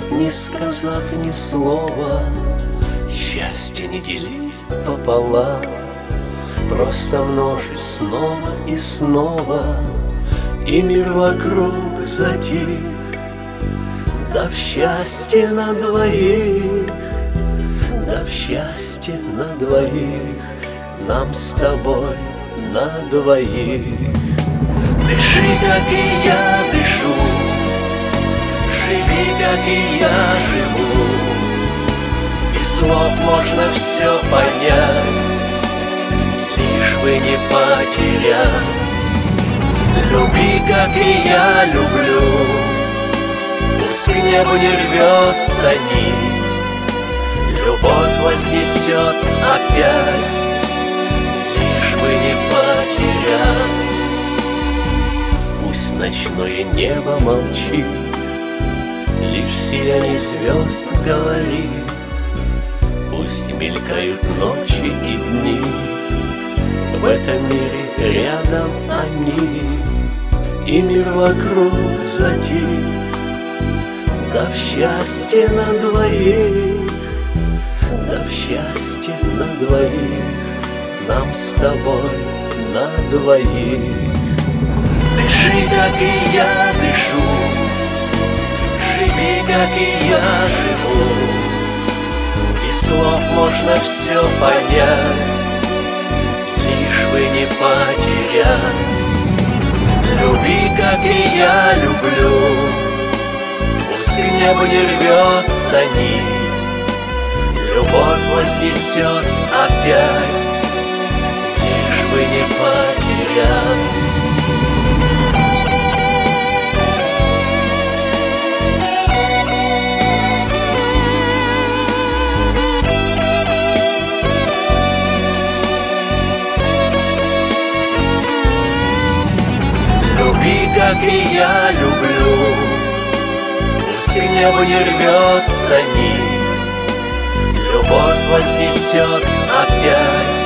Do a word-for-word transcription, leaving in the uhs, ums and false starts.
не сказав ни слова. Счастье не делить пополам, просто множить снова и снова. И мир вокруг затих, дав счастье на двоих, дав счастье на двоих, нам с тобой на двоих. Дыши, как и я дышу, живи, как и я живу. Без слов можно все понять, лишь бы не потерять. Люби, как и я люблю, пусть к небу не рвется нить, любовь вознесет опять, лишь бы не потерять. Пусть ночное небо молчит, лишь сияние звезд говорит. Пусть мелькают ночи и дни, в этом мире рядом они. И мир вокруг затих, дав счастье на двоих, дав счастье на двоих, нам с тобой на двоих. Дыши, как и я дышу, живи, как и я живу. Без слов можно все понять, лишь бы не потерять. Люби, как и я люблю, пусть к небу не рвется нить, любовь вознесет опять, лишь бы не потерять. Люби, как и я люблю, пусть к небу не рвется нить, любовь вознесет опять,